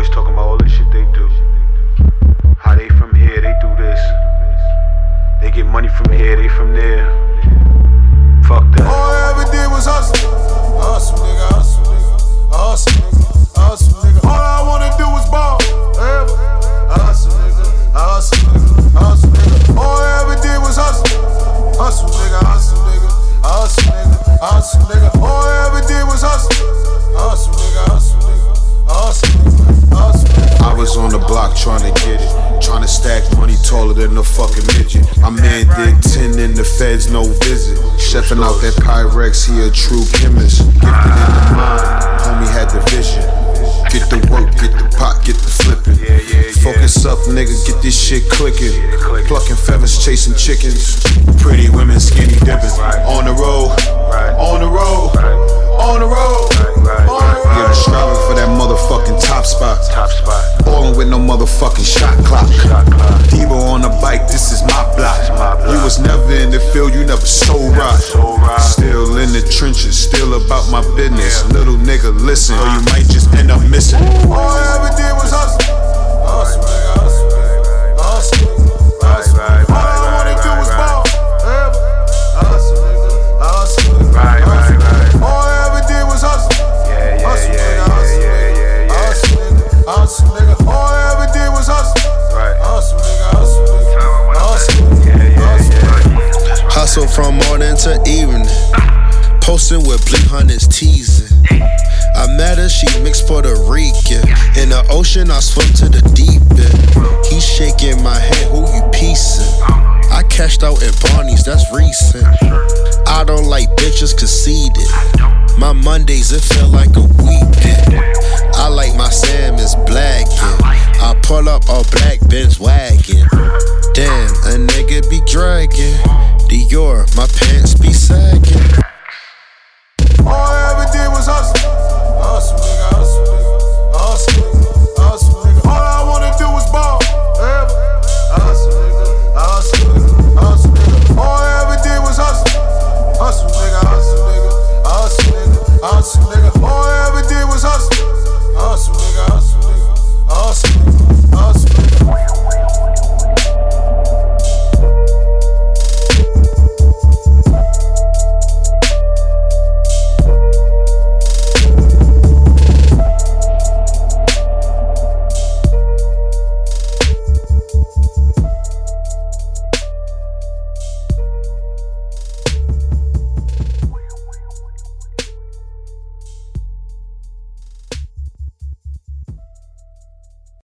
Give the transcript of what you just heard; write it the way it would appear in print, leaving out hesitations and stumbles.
always talking about all the shit they do. How they from here, they do this. They get money from here, they from there. Fuck that. All I ever did was hustle. Hustle, nigga, hustle, nigga. Hustle, nigga, hustle, nigga. All I wanna do is ball. Hustle, nigga, hustle, nigga, hustle, nigga. All I ever did was hustle. Hustle, nigga, hustle, nigga. Hustle, nigga, hustle, nigga. All I ever did was hustle. Hustle, nigga, hustle, nigga. Hustle, nigga, hustle, nigga. I was on the block trying to get it, trying to stack money taller than a fucking midget. My man did 10 in the feds, no visit. Chefing out that Pyrex, he a true chemist. Gifted in the mind, homie had the vision. Get the work, get the pot, get the flipping. Focus up, nigga, get this shit clicking. Plucking feathers, chasing chickens. Pretty women, skinny dipping. On the road, on the road, on the road. Yeah, I'm striving for that motherfucking top spot. Ballin' with no motherfucking shot clock. Debo on the bike, this is my block. You was never in the field, you never sold rock. Still in the trenches, still about my business. Little nigga, listen, or you might just end up missing. All I ever did was hustle. Hustle, nigga, hustle, nigga. Hustle, hustle. All I wanna do was ball. Hustle, nigga, hustle, nigga. All I ever did was hustle. Hustle, nigga, hustle, nigga. Hustle, nigga, hustle, nigga. All I ever did was hustle. Hustle, nigga, hustle, nigga. Hustle, hustle. Hustle from morning to evening. Posting with Blink Hunters teasing. I met her, she mixed Puerto Rican. In the ocean, I swim to the deep end. He shaking my head, who you piecing? I cashed out at Barney's, that's recent. I don't like bitches conceited. My Mondays, it felt like a weekend.